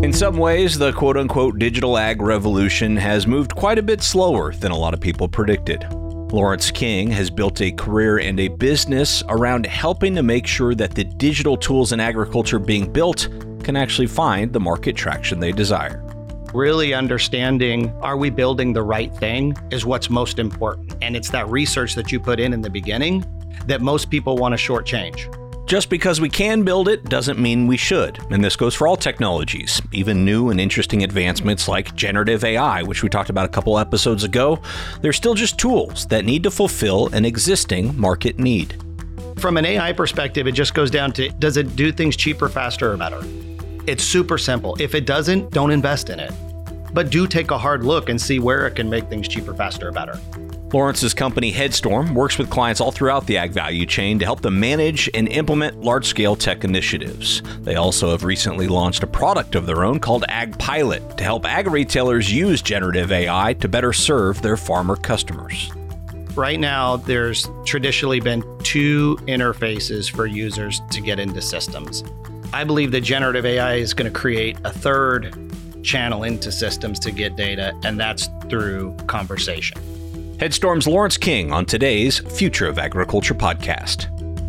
In some ways, the quote-unquote digital ag revolution has moved quite a bit slower than a lot of people predicted. Lawrence King has built a career and a business around helping to make sure that the digital tools in agriculture being built can actually find the market traction they desire. Really understanding, are we building the right thing, is what's most important. And it's that research that you put in the beginning that most people want to shortchange. Just because we can build it doesn't mean we should, and this goes for all technologies. Even new and interesting advancements like generative AI, which we talked about a couple episodes ago, they're still just tools that need to fulfill an existing market need. From an AI perspective, it just goes down to, does it do things cheaper, faster, or better? It's super simple. If it doesn't, don't invest in it. But do take a hard look and see where it can make things cheaper, faster, or better. Lawrence's company, Headstorm, works with clients all throughout the ag value chain to help them manage and implement large-scale tech initiatives. They also have recently launched a product of their own called AgPilot to help ag retailers use generative AI to better serve their farmer customers. Right now, there's traditionally been two interfaces for users to get into systems. I believe that generative AI is going to create a third channel into systems to get data, and that's through conversation. Headstorm's Lawrence King on today's Future of Agriculture podcast.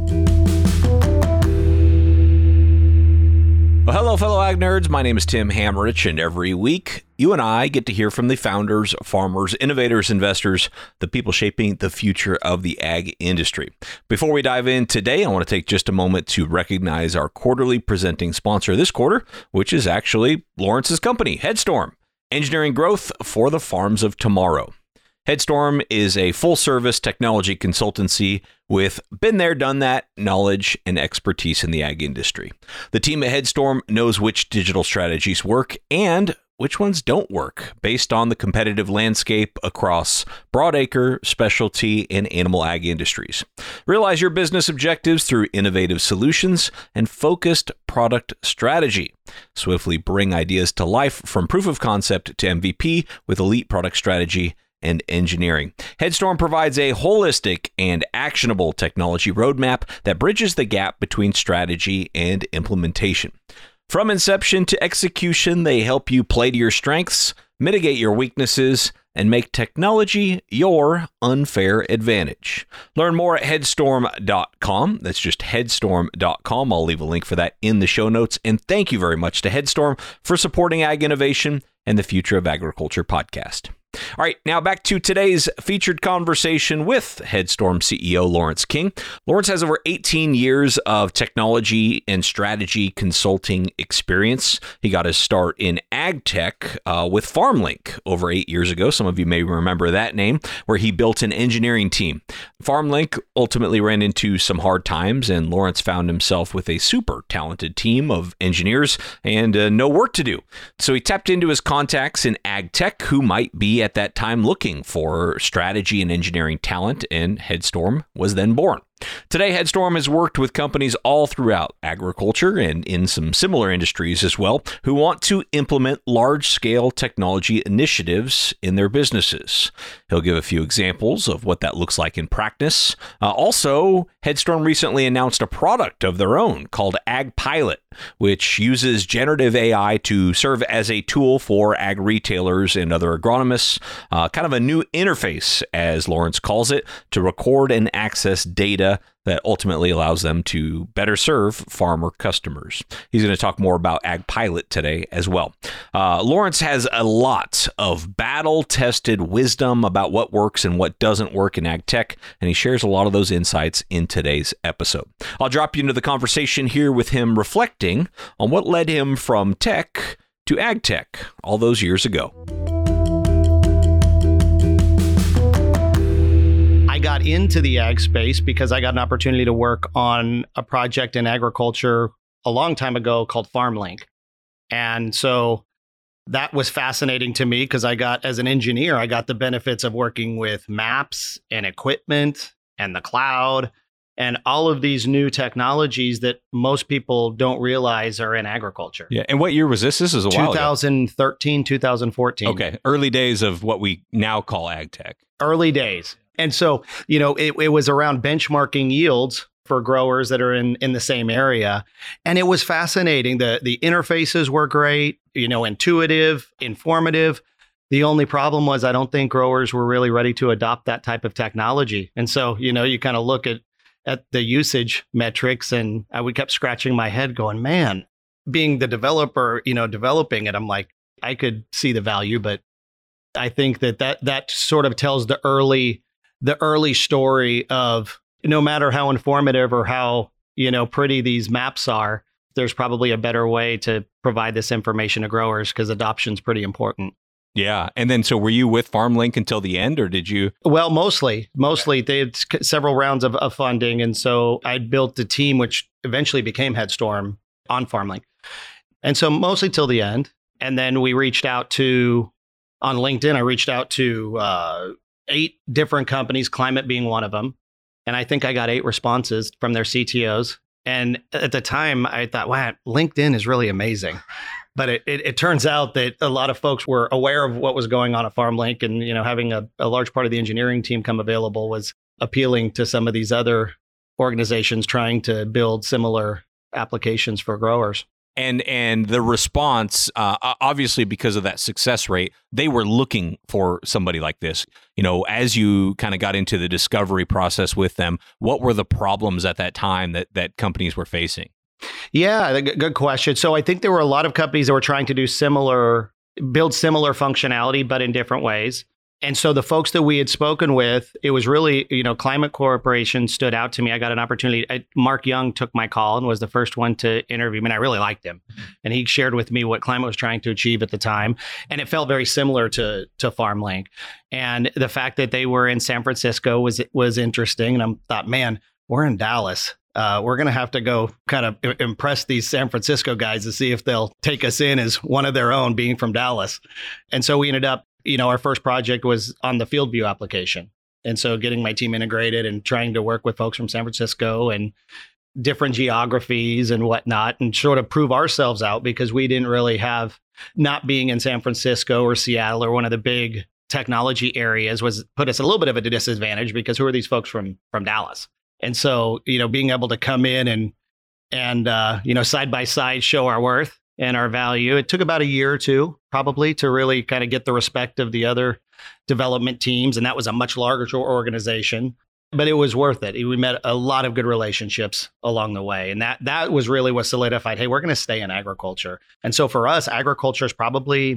Well, hello, fellow ag nerds. My name is Tim Hammerich, and every week, you and I get to hear from the founders, farmers, innovators, investors, the people shaping the future of the ag industry. Before we dive in today, I want to take just a moment to recognize our quarterly presenting sponsor this quarter, which is actually Lawrence's company, Headstorm, engineering growth for the farms of tomorrow. Headstorm is a full-service technology consultancy with been there, done that knowledge and expertise in the ag industry. The team at Headstorm knows which digital strategies work and which ones don't work based on the competitive landscape across broadacre, specialty, and animal ag industries. Realize your business objectives through innovative solutions and focused product strategy. Swiftly bring ideas to life from proof of concept to MVP with elite product strategy and engineering. Headstorm provides a holistic and actionable technology roadmap that bridges the gap between strategy and implementation. From inception to execution, they help you play to your strengths, mitigate your weaknesses, and make technology your unfair advantage. Learn more at headstorm.com. That's just headstorm.com. I'll leave a link for that in the show notes. And thank you very much to Headstorm for supporting Ag Innovation and the Future of Agriculture podcast. All right, now back to today's featured conversation with Headstorm CEO Lawrence King. Lawrence has over 18 years of technology and strategy consulting experience. He got his start in ag tech with FarmLink over 8 years ago. Some of you may remember that name, where he built an engineering team. FarmLink ultimately ran into some hard times, and Lawrence found himself with a super talented team of engineers and no work to do. So he tapped into his contacts in ag tech who might be at that time looking for strategy and engineering talent, and Headstorm was then born. Today, Headstorm has worked with companies all throughout agriculture and in some similar industries as well who want to implement large-scale technology initiatives in their businesses. He'll give a few examples of what that looks like in practice. Also, Headstorm recently announced a product of their own called AgPilot, which uses generative AI to serve as a tool for ag retailers and other agronomists, kind of a new interface, as Lawrence calls it, to record and access data that ultimately allows them to better serve farmer customers. He's going to talk more about AgPilot today as well. Lawrence has a lot of battle-tested wisdom about what works and what doesn't work in ag tech, and he shares a lot of those insights in today's episode. I'll drop you into the conversation here with him reflecting on what led him from tech to ag tech all those years ago. I got into the ag space because I got an opportunity to work on a project in agriculture a long time ago called FarmLink. And so that was fascinating to me because as an engineer, I got the benefits of working with maps and equipment and the cloud and all of these new technologies that most people don't realize are in agriculture. Yeah. And what year was this? This is a while ago. 2013, 2014. Okay. Early days of what we now call ag tech. Early days. And so, it was around benchmarking yields for growers that are in the same area. And it was fascinating. The interfaces were great, intuitive, informative. The only problem was I don't think growers were really ready to adopt that type of technology. And so, you kind of look at the usage metrics, and I would kept scratching my head going, man, being the developer, developing it, I'm like, I could see the value, but I think that sort of tells the early story of no matter how informative or how, pretty these maps are, there's probably a better way to provide this information to growers because adoption's pretty important. Yeah. And then, so were you with FarmLink until the end, or did you? Well, mostly they had several rounds of funding. And so I built a team, which eventually became Headstorm on FarmLink. And so mostly till the end. And then we reached out on LinkedIn, I reached out to 8 different companies, Climate being one of them. And I think I got 8 responses from their CTOs. And at the time, I thought, wow, LinkedIn is really amazing. But it turns out that a lot of folks were aware of what was going on at FarmLink, and having a large part of the engineering team come available was appealing to some of these other organizations trying to build similar applications for growers. And the response, obviously, because of that success rate, they were looking for somebody like this. As you kind of got into the discovery process with them, what were the problems at that time that companies were facing? Yeah, good question. So I think there were a lot of companies that were trying to build similar functionality, but in different ways. And so the folks that we had spoken with, it was really, Climate Corporation stood out to me. I got an opportunity. Mark Young took my call and was the first one to interview me. And I really liked him. And he shared with me what Climate was trying to achieve at the time. And it felt very similar to FarmLink. And the fact that they were in San Francisco was interesting. And I thought, man, we're in Dallas. We're going to have to go kind of impress these San Francisco guys to see if they'll take us in as one of their own, being from Dallas. And so we ended up, our first project was on the FieldView application. And so getting my team integrated and trying to work with folks from San Francisco and different geographies and whatnot, and sort of prove ourselves out, because we didn't really have, not being in San Francisco or Seattle or one of the big technology areas put us a little bit of a disadvantage, because who are these folks from Dallas? And so, being able to come in and side by side show our worth and our value. It took about a year or two probably to really kind of get the respect of the other development teams. And that was a much larger organization, but it was worth it. We met a lot of good relationships along the way. And that was really what solidified, hey, we're going to stay in agriculture. And so for us, agriculture is probably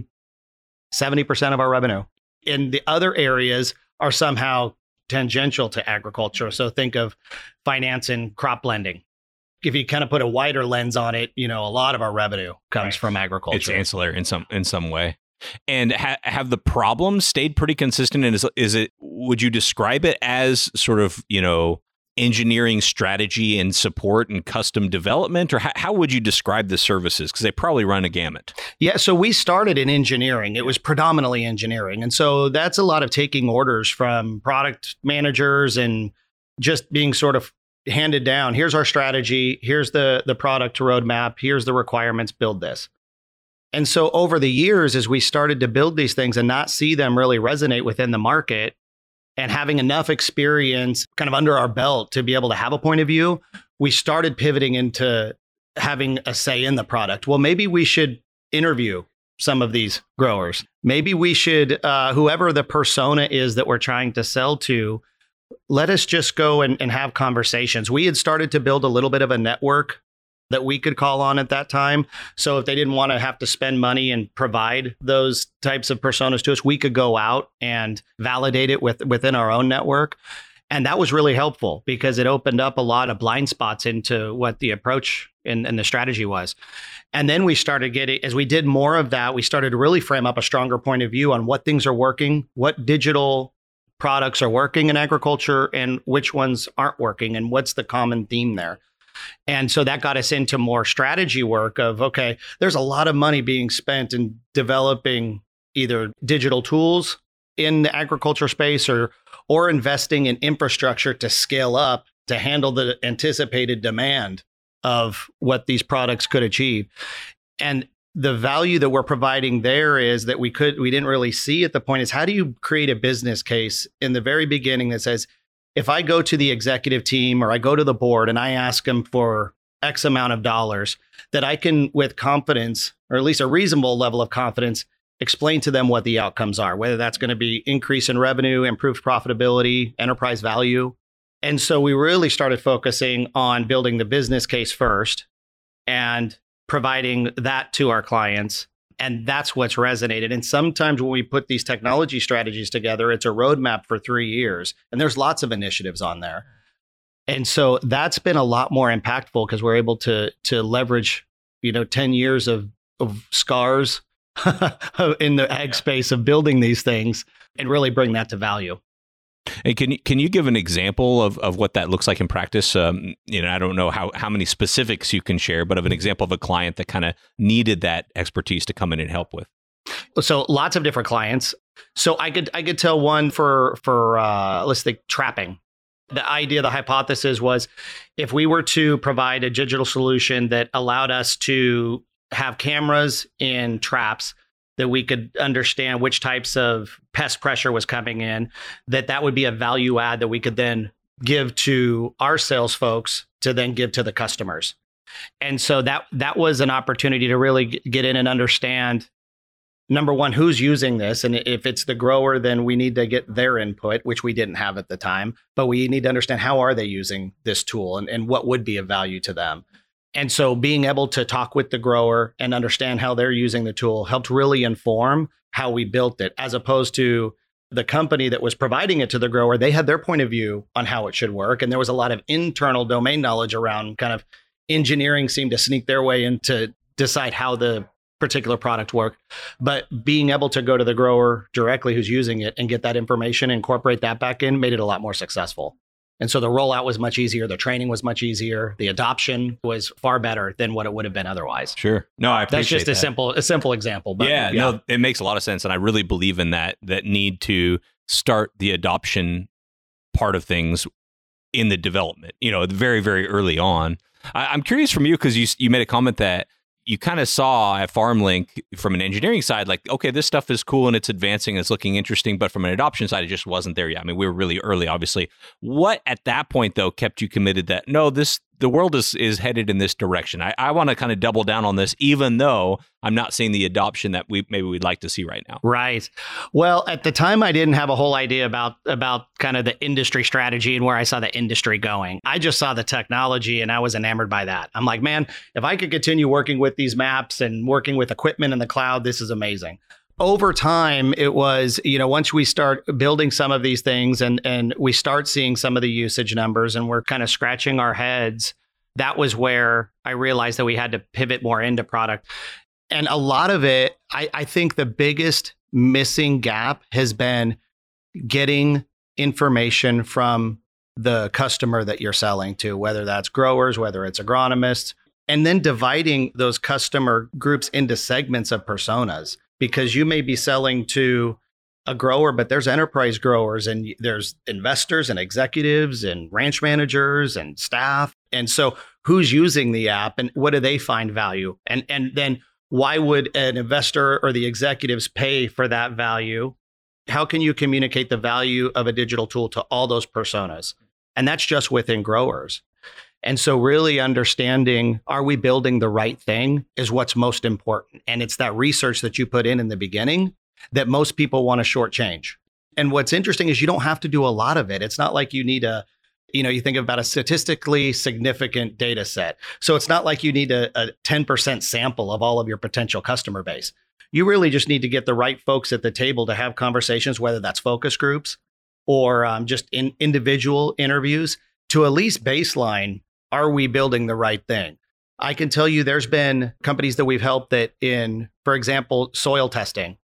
70% of our revenue. And the other areas are somehow tangential to agriculture. So think of finance and crop lending. If you kind of put a wider lens on it, a lot of our revenue comes from agriculture. It's ancillary in some way. And have the problems stayed pretty consistent? And would you describe it as sort of, engineering strategy and support and custom development? Or how would you describe the services? Because they probably run a gamut. Yeah, so we started in engineering. It was predominantly engineering. And so that's a lot of taking orders from product managers and just being sort of handed down. Here's our strategy. Here's the product roadmap. Here's the requirements. Build this. And so over the years, as we started to build these things and not see them really resonate within the market, and having enough experience kind of under our belt to be able to have a point of view, we started pivoting into having a say in the product. Well, maybe we should interview some of these growers. Maybe we should, whoever the persona is that we're trying to sell to, let us just go and have conversations. We had started to build a little bit of a network that we could call on at that time. So if they didn't want to have to spend money and provide those types of personas to us, we could go out and validate it within our own network. And that was really helpful because it opened up a lot of blind spots into what the approach and the strategy was. And then we started getting, as we did more of that, we started to really frame up a stronger point of view on what things are working, what digital products are working in agriculture, and which ones aren't working, and what's the common theme there. And so that got us into more strategy work of, okay, there's a lot of money being spent in developing either digital tools in the agriculture space or investing in infrastructure to scale up to handle the anticipated demand of what these products could achieve. And the value that we're providing there is that we didn't really see at the point is, how do you create a business case in the very beginning that says, if I go to the executive team or I go to the board and I ask them for X amount of dollars, that I can, with confidence, or at least a reasonable level of confidence, explain to them what the outcomes are, whether that's going to be increase in revenue, improved profitability, enterprise value. And so we really started focusing on building the business case first and providing that to our clients. And that's what's resonated. And sometimes when we put these technology strategies together, it's a roadmap for 3 years. And there's lots of initiatives on there. And so that's been a lot more impactful because we're able to leverage, 10 years of scars in the ag space of building these things and really bring that to value. And can you give an example of what that looks like in practice? I don't know how many specifics you can share, but of an example of a client that kind of needed that expertise to come in and help with. So lots of different clients. So I could tell one for let's think trapping. The idea, the hypothesis was if we were to provide a digital solution that allowed us to have cameras in traps that we could understand which types of pest pressure was coming in, that would be a value add that we could then give to our sales folks to then give to the customers. And so that was an opportunity to really get in and understand, number one, who's using this. And if it's the grower, then we need to get their input, which we didn't have at the time. But we need to understand how are they using this tool and what would be of value to them. And so being able to talk with the grower and understand how they're using the tool helped really inform how we built it, as opposed to the company that was providing it to the grower. They had their point of view on how it should work. And there was a lot of internal domain knowledge around kind of engineering seemed to sneak their way in to decide how the particular product worked. But being able to go to the grower directly who's using it and get that information, incorporate that back in, made it a lot more successful. And so the rollout was much easier. The training was much easier. The adoption was far better than what it would have been otherwise. Sure. No, I appreciate that's just a simple example. But yeah, no, it makes a lot of sense. And I really believe in that need to start the adoption part of things in the development, very, very early on. I'm curious from you, because you made a comment that you kind of saw at FarmLink from an engineering side, like, okay, this stuff is cool and it's advancing, it's looking interesting, but from an adoption side, it just wasn't there yet. I mean, we were really early, obviously. What at that point, though, kept you committed that, no, the world is headed in this direction. I want to kind of double down on this, even though I'm not seeing the adoption that we'd like to see right now. Right. Well, at the time, I didn't have a whole idea about kind of the industry strategy and where I saw the industry going. I just saw the technology and I was enamored by that. I'm like, man, if I could continue working with these maps and working with equipment in the cloud, this is amazing. Over time, it was, once we start building some of these things and we start seeing some of the usage numbers and we're kind of scratching our heads, that was where I realized that we had to pivot more into product. And a lot of it, I think the biggest missing gap has been getting information from the customer that you're selling to, whether that's growers, whether it's agronomists, and then dividing those customer groups into segments of personas. Because you may be selling to a grower, but there's enterprise growers and there's investors and executives and ranch managers and staff. And so who's using the app and what do they find value? And then why would an investor or the executives pay for that value? How can you communicate the value of a digital tool to all those personas? And that's just within growers. And so really understanding, are we building the right thing is what's most important. And it's that research that you put in the beginning that most people want to shortchange. And what's interesting is you don't have to do a lot of it. It's not like you need you think about a statistically significant data set. So it's not like you need a 10% sample of all of your potential customer base. You really just need to get the right folks at the table to have conversations, whether that's focus groups or just individual interviews, to at least baseline, are we building the right thing? I can tell you there's been companies that we've helped that in, for example, soil testing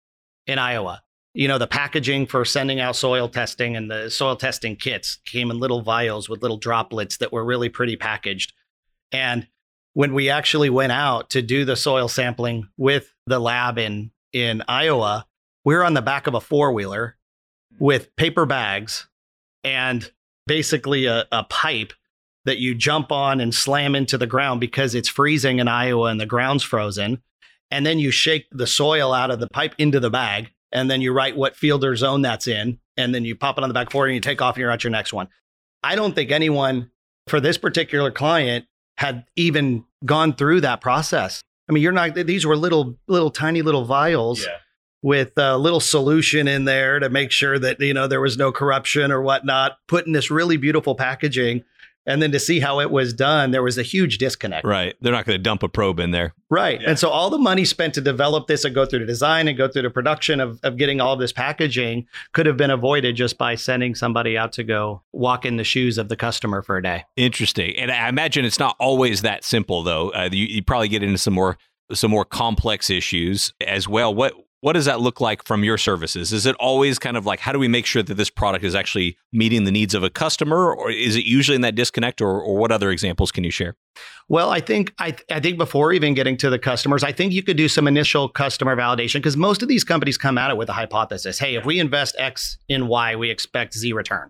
in Iowa. The packaging for sending out soil testing and the soil testing kits came in little vials with little droplets that were really pretty packaged. And when we actually went out to do the soil sampling with the lab in Iowa, we were on the back of a four-wheeler with paper bags and basically a pipe that you jump on and slam into the ground because it's freezing in Iowa and the ground's frozen. And then you shake the soil out of the pipe into the bag. And then you write what field or zone that's in. and then you pop it on the back fork and you take off and you're at your next one. I don't think anyone for this particular client had even gone through that process. I mean, these were little tiny little vials with a little solution in there to make sure that, there was no corruption or whatnot, put in this really beautiful packaging. And then to see how it was done, there was a huge disconnect. Right. They're not going to dump a probe in there. Right. Yeah. And so all the money spent to develop this and go through the design and go through the production of getting all of this packaging could have been avoided just by sending somebody out to go walk in the shoes of the customer for a day. Interesting. And I imagine it's not always that simple, though. You probably get into some more complex issues as well. What does that look like from your services? Is it always kind of like, how do we make sure that this product is actually meeting the needs of a customer, or is it usually in that disconnect, or what other examples can you share? Well, I think before even getting to the customers, I think you could do some initial customer validation, because most of these companies come at it with a hypothesis. Hey, if we invest X in Y, we expect Z return.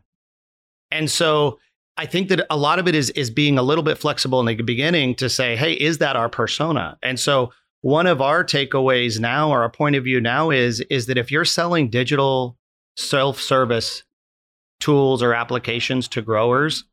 And so I think that a lot of it is being a little bit flexible in the beginning to say, hey, is that our persona? And so one of our takeaways now, or our point of view now, is that if you're selling digital self-service tools or applications to growers,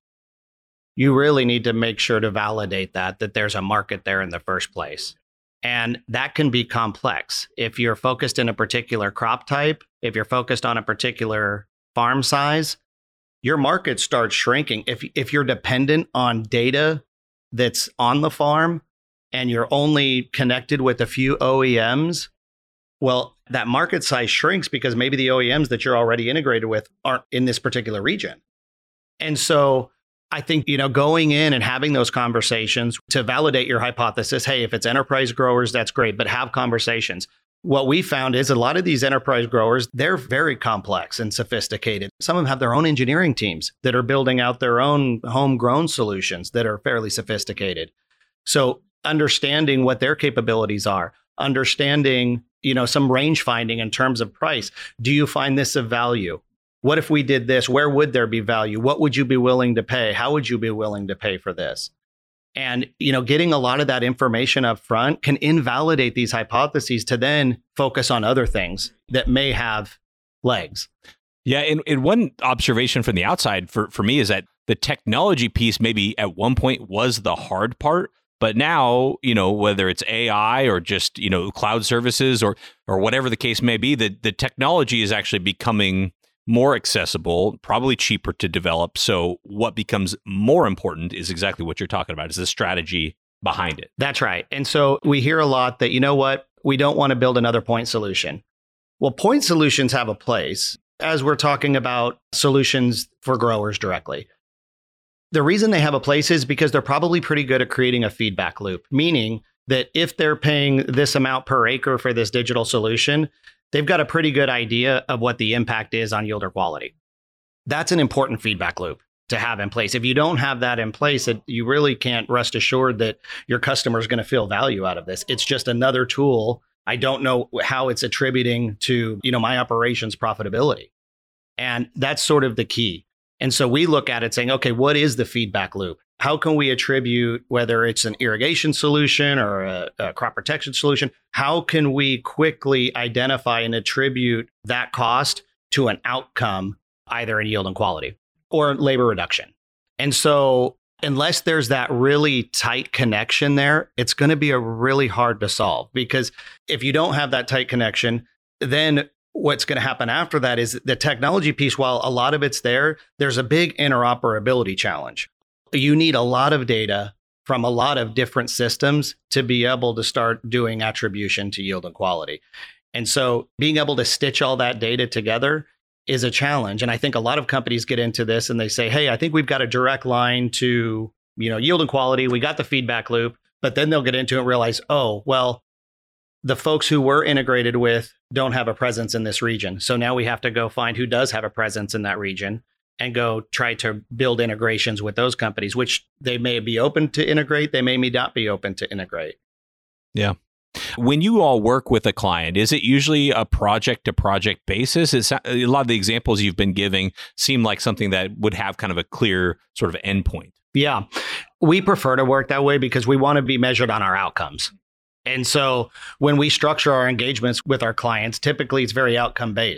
you really need to make sure to validate that there's a market there in the first place. And that can be complex. If you're focused in a particular crop type, if you're focused on a particular farm size, your market starts shrinking. If you're dependent on data that's on the farm, and you're only connected with a few OEMs, well, that market size shrinks because maybe the OEMs that you're already integrated with aren't in this particular region. And so I think, going in and having those conversations to validate your hypothesis, hey, if it's enterprise growers, that's great, but have conversations. What we found is a lot of these enterprise growers, they're very complex and sophisticated. Some of them have their own engineering teams that are building out their own homegrown solutions that are fairly sophisticated. So understanding what their capabilities are, understanding, some range finding in terms of price. Do you find this of value? What if we did this? Where would there be value? What would you be willing to pay? How would you be willing to pay for this? And, getting a lot of that information up front can invalidate these hypotheses to then focus on other things that may have legs. Yeah. And one observation from the outside for me is that the technology piece maybe at one point was the hard part. But now, whether it's AI or just, cloud services or whatever the case may be, the technology is actually becoming more accessible, probably cheaper to develop. So what becomes more important is exactly what you're talking about, is the strategy behind it. That's right. And so we hear a lot that, we don't want to build another point solution. Well, point solutions have a place as we're talking about solutions for growers directly. The reason they have a place is because they're probably pretty good at creating a feedback loop, meaning that if they're paying this amount per acre for this digital solution, they've got a pretty good idea of what the impact is on yield or quality. That's an important feedback loop to have in place. If you don't have that in place, you really can't rest assured that your customer is going to feel value out of this. It's just another tool. I don't know how it's attributing to, my operations profitability. And that's sort of the key. And so we look at it saying, okay, what is the feedback loop? How can we attribute, whether it's an irrigation solution or a crop protection solution, how can we quickly identify and attribute that cost to an outcome, either in yield and quality or labor reduction? And so unless there's that really tight connection there, it's going to be really hard to solve, because if you don't have that tight connection, then what's going to happen after that is the technology piece, while a lot of it's there, there's a big interoperability challenge. You need a lot of data from a lot of different systems to be able to start doing attribution to yield and quality. And so being able to stitch all that data together is a challenge. And I think a lot of companies get into this and they say, hey, I think we've got a direct line to, yield and quality. We got the feedback loop, but then they'll get into it and realize, oh, well, the folks who we're integrated with don't have a presence in this region. So now we have to go find who does have a presence in that region and go try to build integrations with those companies, which they may be open to integrate. They may not be open to integrate. Yeah. When you all work with a client, is it usually a project to project basis? A lot of the examples you've been giving seem like something that would have kind of a clear sort of endpoint. Yeah. We prefer to work that way because we want to be measured on our outcomes. And so when we structure our engagements with our clients, typically it's very outcome based.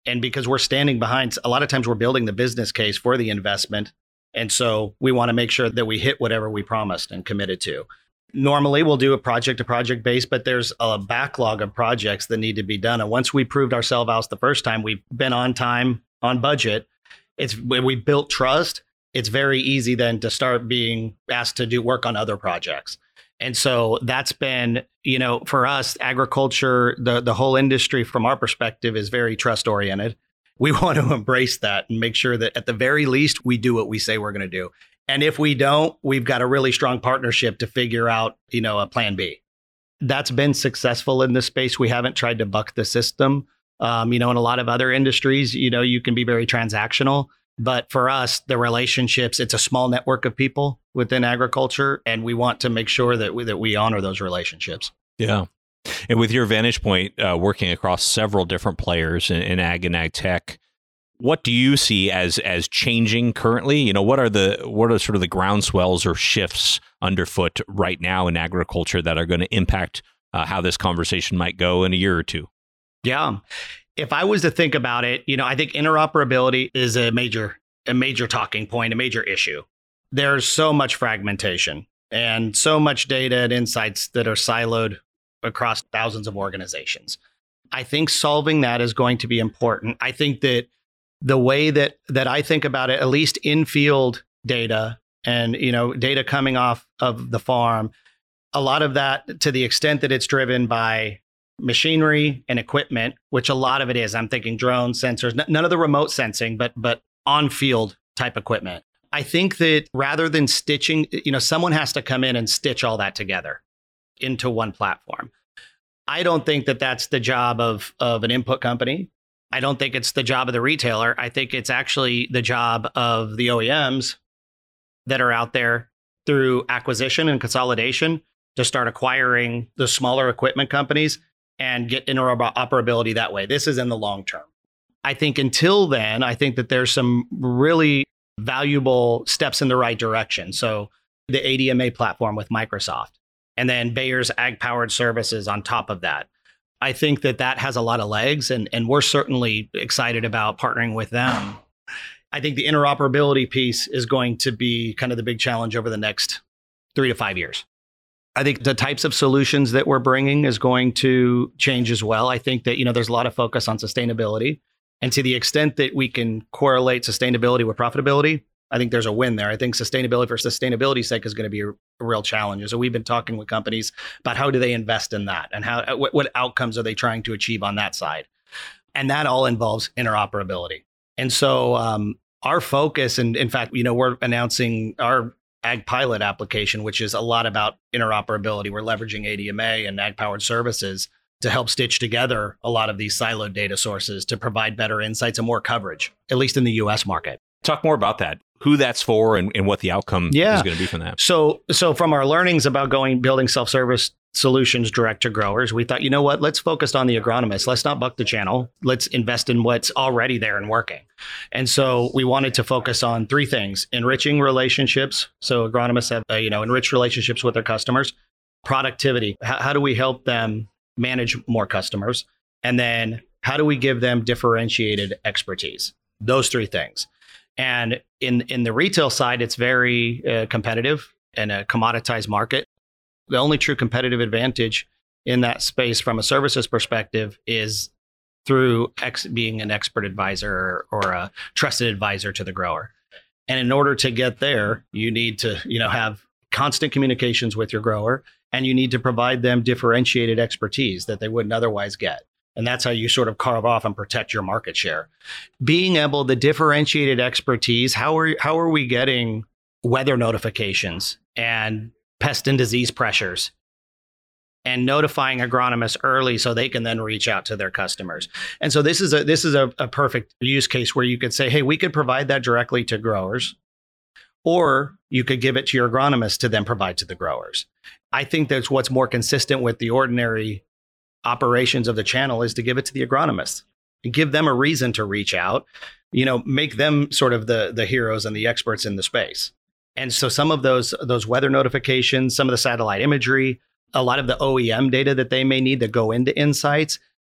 And because we're standing behind, a lot of times we're building the business case for the investment. And so we want to make sure that we hit whatever we promised and committed to. Normally, we'll do a project to project base, but there's a backlog of projects that need to be done. And once we proved ourselves out the first time, we've been on time, on budget. It's when we built trust, it's very easy then to start being asked to do work on other projects. And so that's been, for us, agriculture, the whole industry from our perspective is very trust oriented. We want to embrace that and make sure that at the very least, we do what we say we're going to do. And if we don't, we've got a really strong partnership to figure out, a plan B. That's been successful in this space. We haven't tried to buck the system. In a lot of other industries, you can be very transactional. But for us, the relationships, it's a small network of people within agriculture, and we want to make sure that we honor those relationships. Yeah. And with your vantage point, working across several different players in ag and ag tech, what do you see as changing currently? What are sort of the groundswells or shifts underfoot right now in agriculture that are going to impact how this conversation might go in a year or two? Yeah. If I was to think about it, I think interoperability is a major talking point, a major issue. There's so much fragmentation and so much data and insights that are siloed across thousands of organizations. I think solving that is going to be important. I think that the way that I think about it, at least in-field data and, data coming off of the farm, a lot of that, to the extent that it's driven by machinery and equipment, which a lot of it is, I'm thinking drones, sensors, none of the remote sensing, but on-field type equipment. I think that rather than stitching, someone has to come in and stitch all that together into one platform. I don't think that that's the job of an input company. I don't think it's the job of the retailer. I think it's actually the job of the OEMs that are out there through acquisition and consolidation to start acquiring the smaller equipment companies and get interoperability that way. This is in the long term. I think until then, I think that there's some really valuable steps in the right direction. So the ADMA platform with Microsoft, and then Bayer's ag-powered services on top of that. I think that has a lot of legs, and we're certainly excited about partnering with them. I think the interoperability piece is going to be kind of the big challenge over the next 3 to 5 years. I think the types of solutions that we're bringing is going to change as well. I think that, there's a lot of focus on sustainability. And to the extent that we can correlate sustainability with profitability, I think there's a win there. I think sustainability for sustainability's sake is going to be a real challenge. So we've been talking with companies about how do they invest in that and what outcomes are they trying to achieve on that side. And that all involves interoperability. And so our focus, and in fact, we're announcing our Ag Pilot application, which is a lot about interoperability. We're leveraging ADMA and ag-powered services to help stitch together a lot of these siloed data sources to provide better insights and more coverage, at least in the US market. Talk more about that, who that's for and what the outcome is going to be from that. So from our learnings about building self-service solutions direct to growers, we thought, let's focus on the agronomists. Let's not buck the channel. Let's invest in what's already there and working. And so we wanted to focus on 3 things: enriching relationships. So agronomists have, enriched relationships with their customers. Productivity. How do we help them manage more customers? And then how do we give them differentiated expertise? Those 3 things. And in the retail side, it's very competitive and a commoditized market. The only true competitive advantage in that space from a services perspective is through being an expert advisor or a trusted advisor to the grower. And in order to get there, you need to, have constant communications with your grower, and you need to provide them differentiated expertise that they wouldn't otherwise get. And that's how you sort of carve off and protect your market share. Being able to differentiated expertise, how are we getting weather notifications and pest and disease pressures and notifying agronomists early so they can then reach out to their customers? And so this is a perfect use case where you could say, hey, we could provide that directly to growers, or you could give it to your agronomist to then provide to the growers. I think that's what's more consistent with the ordinary operations of the channel, is to give it to the agronomists and give them a reason to reach out, make them sort of the heroes and the experts in the space. And so some of those weather notifications, some of the satellite imagery, a lot of the OEM data that they may need that go into insights,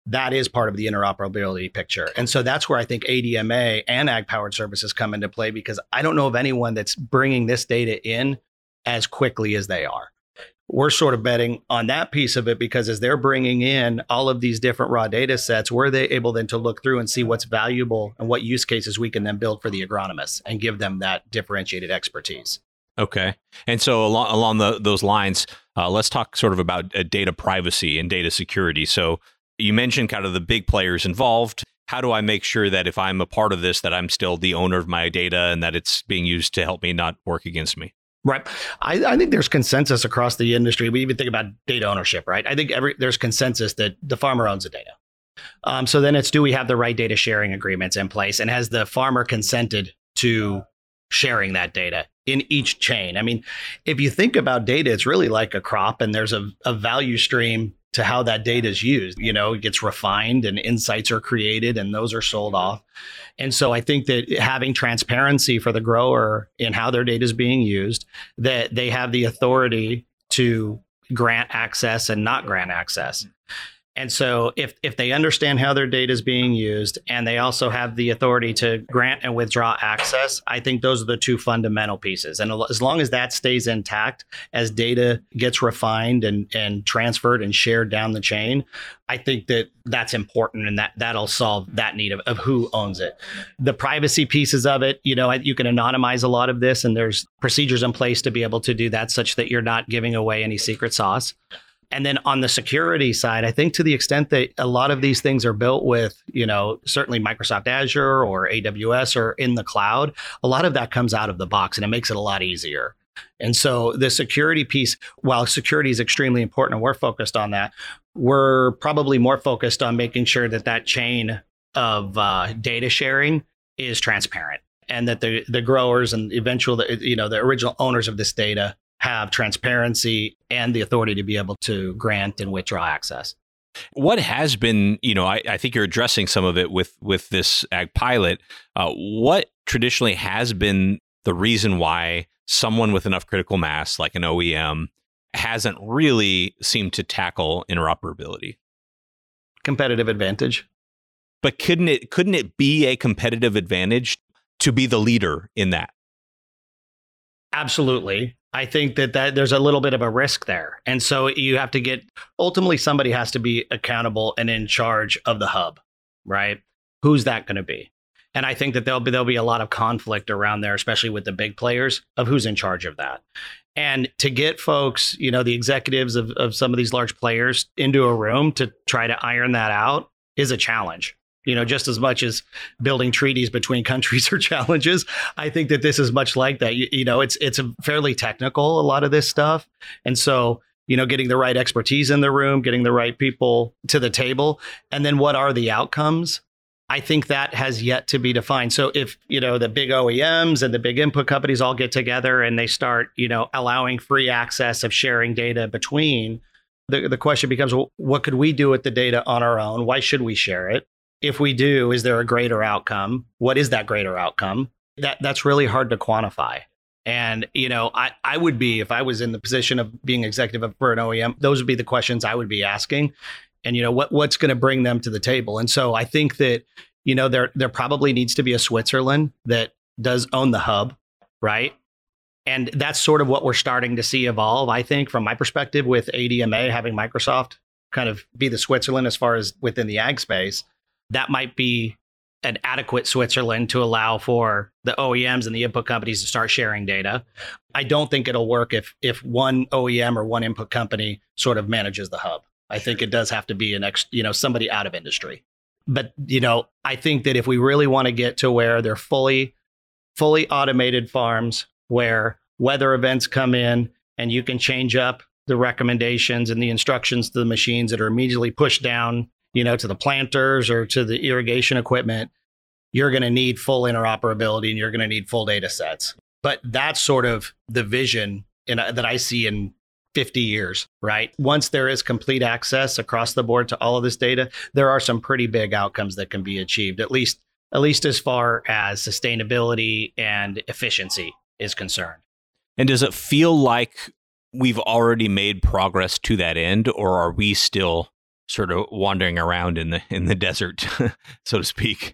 that is part of the interoperability picture. And so that's where I think ADMA and Ag Powered Services come into play, because I don't know of anyone that's bringing this data in as quickly as they are. We're sort of betting on that piece of it, because as they're bringing in all of these different raw data sets, we're able then to look through and see what's valuable and what use cases we can then build for the agronomists and give them that differentiated expertise. Okay. And so along those lines, let's talk sort of about data privacy and data security. So you mentioned kind of the big players involved. How do I make sure that if I'm a part of this, that I'm still the owner of my data and that it's being used to help me, not work against me? Right. I think there's consensus across the industry. We even think about data ownership, right? I think there's consensus that the farmer owns the data. So then it's, do we have the right data sharing agreements in place? And has the farmer consented to sharing that data in each chain? I mean, if you think about data, it's really like a crop, and there's a value stream to how that data is used. It gets refined and insights are created and those are sold off. And so I think that having transparency for the grower in how their data is being used, that they have the authority to grant access and not grant access. And so if they understand how their data is being used, and they also have the authority to grant and withdraw access, I think those are the two fundamental pieces. And as long as that stays intact, as data gets refined and transferred and shared down the chain, I think that that's important, and that'll solve that need of who owns it. The privacy pieces of it, you can anonymize a lot of this, and there's procedures in place to be able to do that, such that you're not giving away any secret sauce. And then on the security side, I think to the extent that a lot of these things are built with, certainly Microsoft Azure or AWS or in the cloud, a lot of that comes out of the box, and it makes it a lot easier. And so the security piece, while security is extremely important and we're focused on that, we're probably more focused on making sure that chain of data sharing is transparent, and that the growers and the original owners of this data have transparency and the authority to be able to grant and withdraw access. What has been, I think you're addressing some of it with this Ag Pilot. What traditionally has been the reason why someone with enough critical mass, like an OEM, hasn't really seemed to tackle interoperability? Competitive advantage. But couldn't it be a competitive advantage to be the leader in that? Absolutely. I think that there's a little bit of a risk there. And so you have to ultimately somebody has to be accountable and in charge of the hub, right? Who's that going to be? And I think that there'll be a lot of conflict around there, especially with the big players, of who's in charge of that. And to get folks, the executives of some of these large players into a room to try to iron that out is a challenge. Just as much as building treaties between countries are challenges, I think that this is much like that. It's a fairly technical, a lot of this stuff. And so, getting the right expertise in the room, getting the right people to the table, and then what are the outcomes? I think that has yet to be defined. So if, the big OEMs and the big input companies all get together and they start, allowing free access of sharing data between, the question becomes, well, what could we do with the data on our own? Why should we share it? If we do, is there a greater outcome? What is that greater outcome? That's really hard to quantify. And, I would be, if I was in the position of being executive for an OEM, those would be the questions I would be asking. And, what's going to bring them to the table? And so I think that, there probably needs to be a Switzerland that does own the hub, right? And that's sort of what we're starting to see evolve, I think, from my perspective, with ADMA having Microsoft kind of be the Switzerland as far as within the ag space. That might be an adequate Switzerland to allow for the OEMs and the input companies to start sharing data. I don't think it'll work if one OEM or one input company sort of manages the hub. I think it does have to be somebody out of industry. But, I think that if we really want to get to where they're fully automated farms, where weather events come in and you can change up the recommendations and the instructions to the machines that are immediately pushed down, to the planters or to the irrigation equipment, you're going to need full interoperability and you're going to need full data sets. But that's sort of the vision that I see in 50 years, right? Once there is complete access across the board to all of this data, there are some pretty big outcomes that can be achieved, at least as far as sustainability and efficiency is concerned. And does it feel like we've already made progress to that end, or are we still sort of wandering around in the desert, so to speak.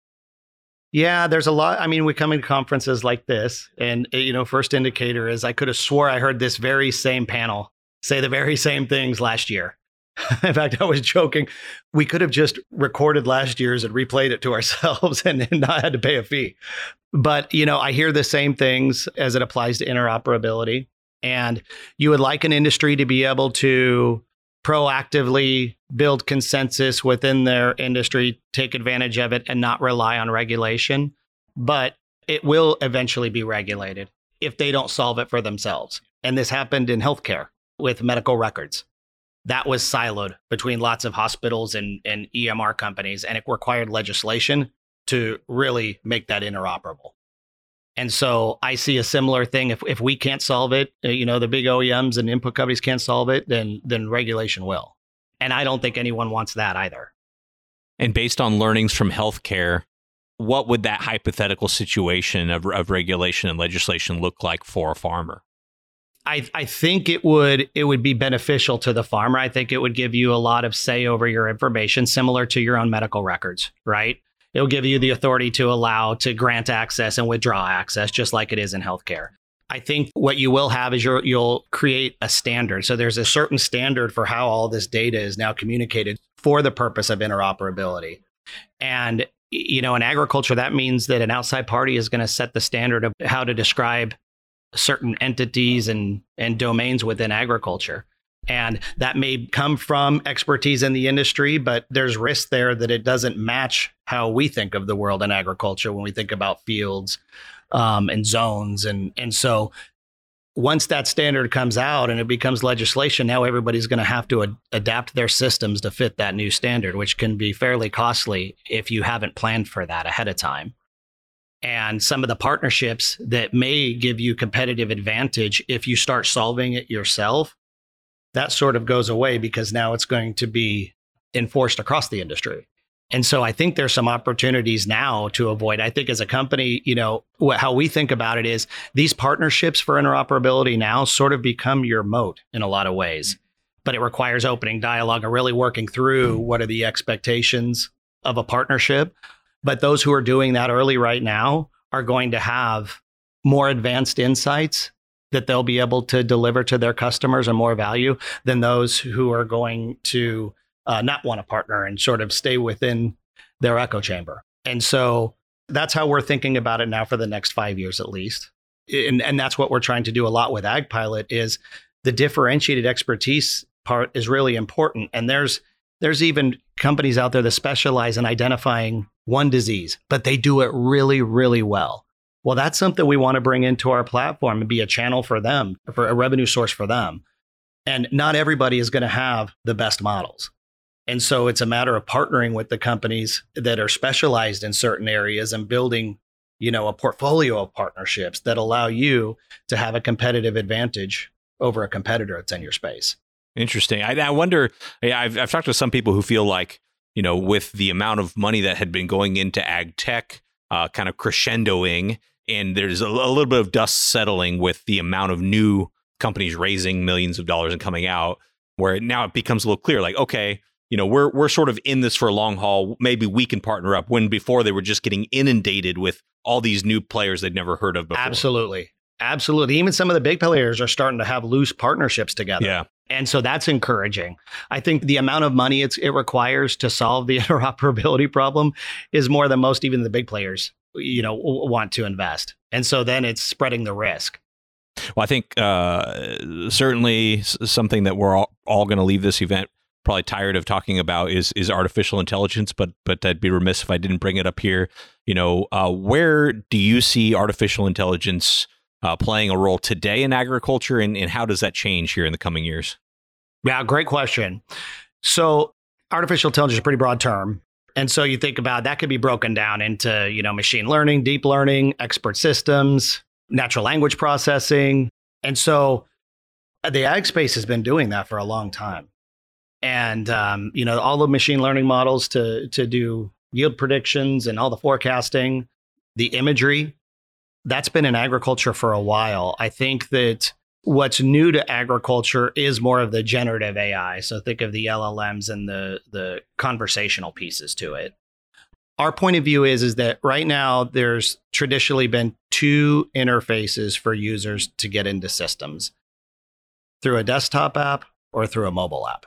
Yeah, there's a lot. I mean, we come into conferences like this, and first indicator is I could have swore I heard this very same panel say the very same things last year. In fact, I was joking. We could have just recorded last year's and replayed it to ourselves and not had to pay a fee. But, I hear the same things as it applies to interoperability. And you would like an industry to be able to proactively build consensus within their industry, take advantage of it, and not rely on regulation. But it will eventually be regulated if they don't solve it for themselves. And this happened in healthcare with medical records. That was siloed between lots of hospitals and EMR companies, and it required legislation to really make that interoperable. And so I see a similar thing. If we can't solve it, the big OEMs and input companies can't solve it, then regulation will. And I don't think anyone wants that either. And based on learnings from healthcare, what would that hypothetical situation of regulation and legislation look like for a farmer? I think it would be beneficial to the farmer. I think it would give you a lot of say over your information, similar to your own medical records, right? It'll give you the authority to allow to grant access and withdraw access, just like it is in healthcare. I think what you will have is you'll create a standard. So there's a certain standard for how all this data is now communicated for the purpose of interoperability. And, in agriculture, that means that an outside party is going to set the standard of how to describe certain entities and domains within agriculture. And that may come from expertise in the industry, but there's risk there that it doesn't match how we think of the world in agriculture when we think about fields and zones. And so once that standard comes out and it becomes legislation, now everybody's going to have to adapt their systems to fit that new standard, which can be fairly costly if you haven't planned for that ahead of time. And some of the partnerships that may give you competitive advantage if you start solving it yourself, that sort of goes away because now it's going to be enforced across the industry. And so I think there's some opportunities now to avoid. I think as a company, how we think about it is these partnerships for interoperability now sort of become your moat in a lot of ways. But it requires opening dialogue and really working through what are the expectations of a partnership. But those who are doing that early right now are going to have more advanced insights that they'll be able to deliver to their customers and more value than those who are going to not want to partner and sort of stay within their echo chamber. And so that's how we're thinking about it now for the next 5 years at least. And that's what we're trying to do a lot with AgPilot is the differentiated expertise part is really important. And there's even companies out there that specialize in identifying one disease, but they do it really, really well. Well, that's something we want to bring into our platform and be a channel for them, for a revenue source for them. And not everybody is going to have the best models. And so it's a matter of partnering with the companies that are specialized in certain areas and building, a portfolio of partnerships that allow you to have a competitive advantage over a competitor that's in your space. Interesting. I wonder, I've talked to some people who feel like, with the amount of money that had been going into ag tech, kind of crescendoing, and there's a little bit of dust settling with the amount of new companies raising millions of dollars and coming out, where now it becomes a little clear, like, okay, we're sort of in this for a long haul. Maybe we can partner up, when before they were just getting inundated with all these new players they'd never heard of before. Absolutely. Even some of the big players are starting to have loose partnerships together. Yeah. And so that's encouraging. I think the amount of money it requires to solve the interoperability problem is more than most, even the big players, want to invest. And so then it's spreading the risk. Well, I think certainly something that we're all going to leave this event probably tired of talking about is artificial intelligence, but I'd be remiss if I didn't bring it up here. Where do you see artificial intelligence playing a role today in agriculture, and how does that change here in the coming years? Yeah, great question. So artificial intelligence is a pretty broad term. And so you think about that could be broken down into, machine learning, deep learning, expert systems, natural language processing. And so the ag space has been doing that for a long time. And, all the machine learning models to do yield predictions and all the forecasting, the imagery, that's been in agriculture for a while. I think that What's new to agriculture is more of the generative AI. So think of the LLMs and the conversational pieces to it. Our point of view is that right now there's traditionally been two interfaces for users to get into systems, through a desktop app or through a mobile app.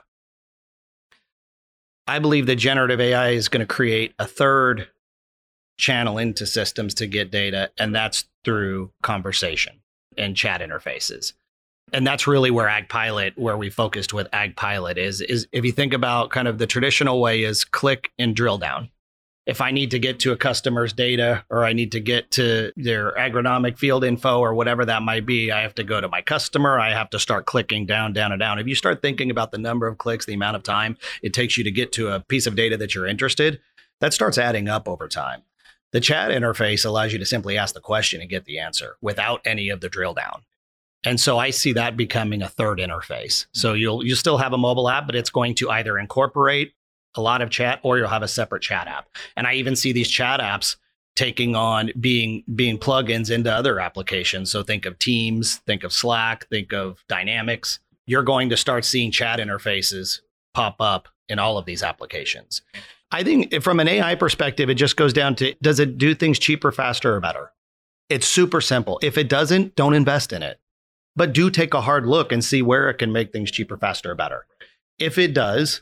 I believe that generative AI is going to create a third channel into systems to get data, and that's through conversation and chat interfaces. And that's really where AgPilot, where we focused with AgPilot is if you think about kind of the traditional way is click and drill down. If I need to get to a customer's data or I need to get to their agronomic field info or whatever that might be, I have to go to my customer. I have to start clicking down, down, and down. If you start thinking about the number of clicks, the amount of time it takes you to get to a piece of data that you're interested, that starts adding up over time. The chat interface allows you to simply ask the question and get the answer without any of the drill down. And so I see that becoming a third interface. So you'll still have a mobile app, but it's going to either incorporate a lot of chat or you'll have a separate chat app. And I even see these chat apps taking on being plugins into other applications. So think of Teams, think of Slack, think of Dynamics. You're going to start seeing chat interfaces pop up in all of these applications. I think from an AI perspective, it just goes down to, does it do things cheaper, faster, or better? It's super simple. If it doesn't, don't invest in it. But do take a hard look and see where it can make things cheaper, faster, or better. If it does,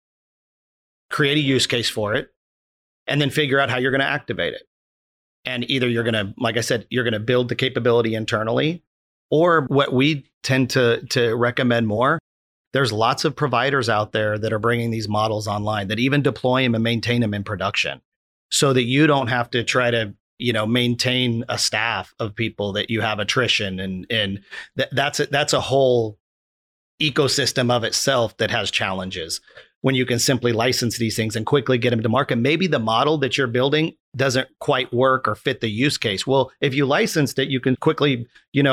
create a use case for it, and then figure out how you're going to activate it. And either you're going to, like I said, you're going to build the capability internally, or what we tend to recommend more, there's lots of providers out there that are bringing these models online that even deploy them and maintain them in production so that you don't have to try to, maintain a staff of people that you have attrition. And that's a whole ecosystem of itself that has challenges. When you can simply license these things and quickly get them to market, maybe the model that you're building doesn't quite work or fit the use case. Well, if you licensed it, you can quickly,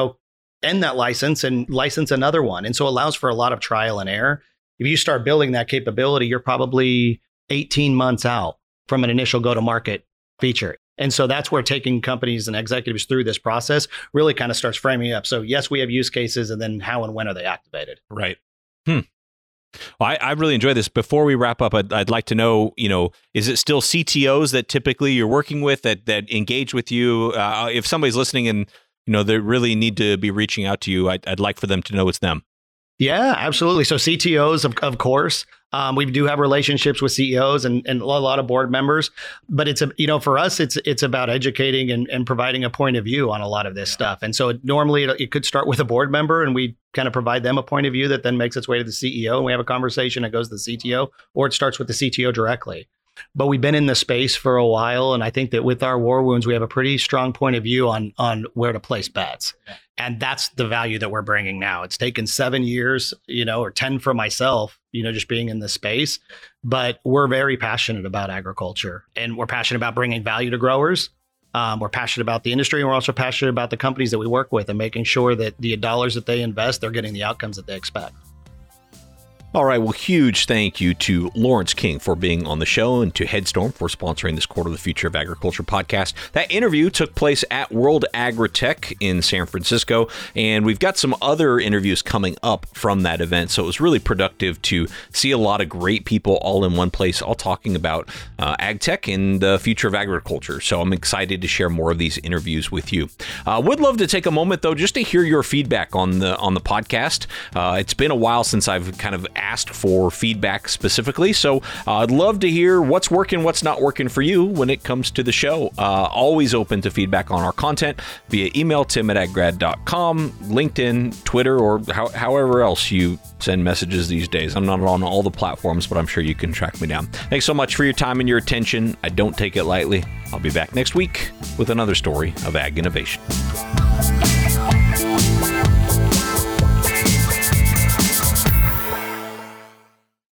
end that license and license another one. And so it allows for a lot of trial and error. If you start building that capability, you're probably 18 months out from an initial go-to-market feature. And so that's where taking companies and executives through this process really kind of starts framing up. So yes, we have use cases, and then how and when are they activated? Right. Well, I really enjoy this. Before we wrap up, I'd like to know, is it still CTOs that typically you're working with that engage with you? If somebody's listening and, they really need to be reaching out to you, I'd like for them to know it's them. Yeah, absolutely. So CTOs, of course, we do have relationships with CEOs and a lot of board members, but it's for us, it's about educating and providing a point of view on a lot of this stuff. And so normally it could start with a board member, and we kind of provide them a point of view that then makes its way to the CEO, and we have a conversation that goes to the CTO, or it starts with the CTO directly. But we've been in the space for a while, and I think that with our war wounds, we have a pretty strong point of view on where to place bets. And that's the value that we're bringing now. It's taken 7 years, or 10 for myself, just being in the space. But we're very passionate about agriculture, and we're passionate about bringing value to growers. We're passionate about the industry, and we're also passionate about the companies that we work with and making sure that the dollars that they invest, they're getting the outcomes that they expect. All right. Well, huge thank you to Lawrence King for being on the show, and to Headstorm for sponsoring this Quarter of the Future of Agriculture podcast. That interview took place at World Agritech in San Francisco, and we've got some other interviews coming up from that event. So it was really productive to see a lot of great people all in one place, all talking about ag tech and the future of agriculture. So I'm excited to share more of these interviews with you. Would love to take a moment, though, just to hear your feedback on the podcast. It's been a while since I've kind of asked for feedback specifically. So I'd love to hear what's working, what's not working for you when it comes to the show. Always open to feedback on our content via email, tim@aggrad.com, LinkedIn, Twitter, or however else you send messages these days. I'm not on all the platforms, but I'm sure you can track me down. Thanks so much for your time and your attention. I don't take it lightly. I'll be back next week with another story of ag innovation.